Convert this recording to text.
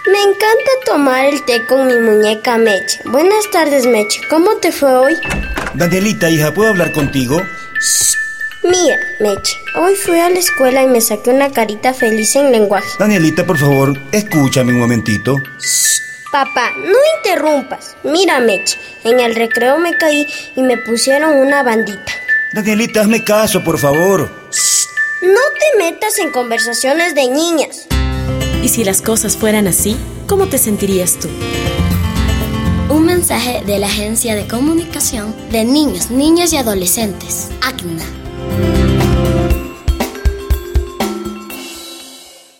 Me encanta tomar el té con mi muñeca Meche. Buenas tardes, Meche. ¿Cómo te fue hoy? Danielita, hija, ¿puedo hablar contigo? Shh. Mira, Meche, hoy fui a la escuela y me saqué una carita feliz en lenguaje. Danielita, por favor, escúchame un momentito. Shh. Papá, no interrumpas. Mira, Meche, en el recreo me caí y me pusieron una bandita. Danielita, hazme caso, por favor. Shh. No te metas en conversaciones de niñas. ¿Y si las cosas fueran así, cómo te sentirías tú? Un mensaje de la Agencia de Comunicación de Niños, Niñas y Adolescentes, ACNA.